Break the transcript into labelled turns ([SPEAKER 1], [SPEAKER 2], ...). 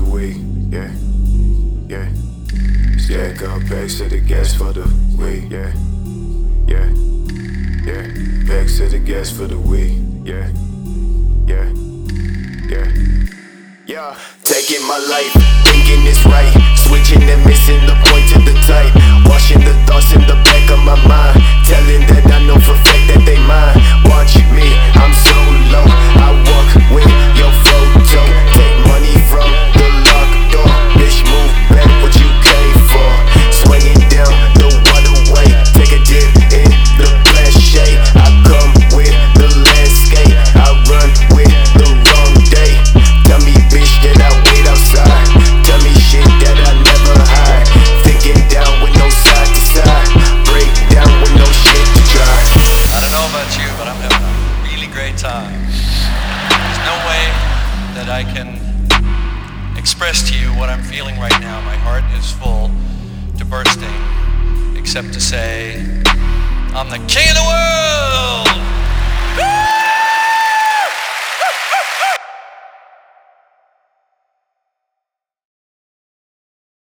[SPEAKER 1] weed, yeah, yeah. Stack up bags to the gas for the weed, yeah, yeah, yeah. Bags to the gas for the weed, yeah, yeah, yeah. Yeah, taking my life, thinking it's right, switching and missing the point to the type, washing the thoughts in the back of my mind, telling that I know for a fact that they mine. Watch me, I'm so low, I walk with your photo, take money from the locked door, bitch move back what you came for, swinging down the waterway, take a dip in the glass shade, I come with the landscape, I run with the wrong day, tell me bitch that I wait outside, tell me shit that I never hide, thinking down with no side to side, break down with no shit to try.
[SPEAKER 2] I don't know about you, but I'm having a really great time. There's no way that I can express to you what I'm feeling right now. My heart is full to bursting, except to say, I'm the king of the world!